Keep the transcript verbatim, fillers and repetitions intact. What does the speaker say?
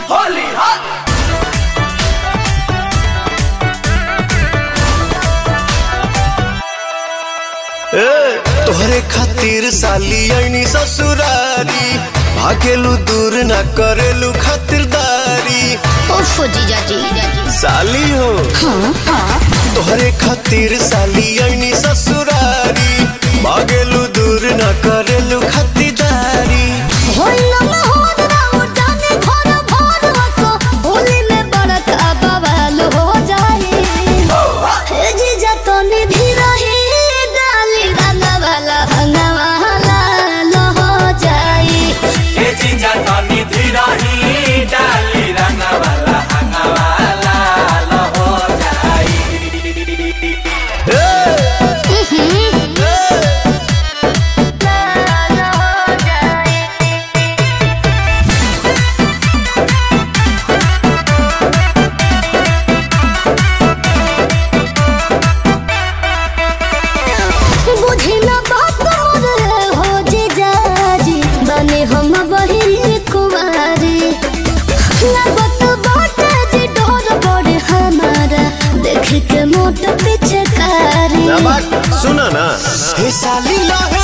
होली तोहरे खातिर साली आईनी ससुरारी भागेलू दूर ना करेलू खातिरदारी। ओफो जीजा जी साली हो हाँ हाँ तोहरे खातिर साली आईनी ससुरारी भागेलू दूर ना करेलू खातिरदारी। होइला ना होद ना उठाने घर भर हसो होली में बड़का बवाल हो जाए। हे जीजा तो निधि रही डाली रंगा वाला भंगा वाला लो हो जाए। हे जीजा तो निधि रही डाली रंग वाला हंग वाला लो हो जाई। बुझी ना बात मोर हो जीजा जी बने हम बहिनी कुमारी। लागत बाटे जी डोर बड़े हमारा देख के मोट पीछे कारी। सुना ना हे साली लाहे